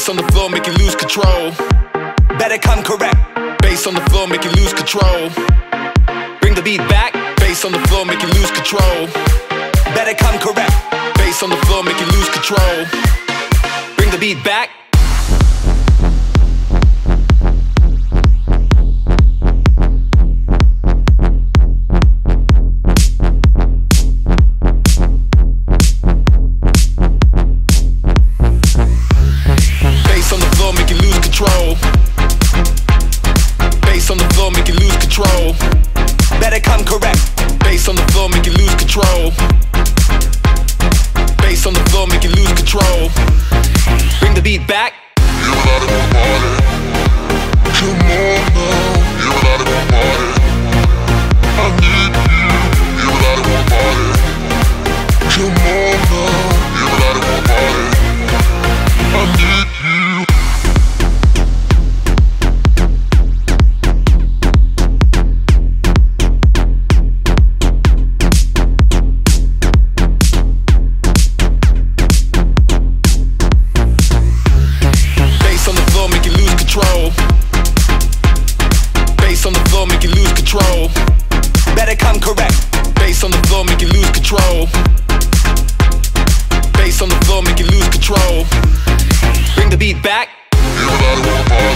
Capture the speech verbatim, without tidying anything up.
Bass on the floor, make you lose control. Better come correct. Bass on the floor, make you lose control. Bring the beat back. Bass on the floor, make you lose control. Better come correct. Bass on the floor, make you lose control. Bring the beat back. Bass on the floor, make you lose control. Bass on the floor, make you lose control. Better come correct. Bass on the floor, make you lose control. Bass on the floor, make you lose control. Bring the beat back. You a lot of a party. Come on now. You a lot of a party. I need you. You a lot of a party. Come on now. You a lot of a party. I need you. Bass on the floor, make you lose control. Better come correct. Bass on the floor, make you lose control. Bass on the floor, make you lose control. Bring the beat back. You a lot of a party.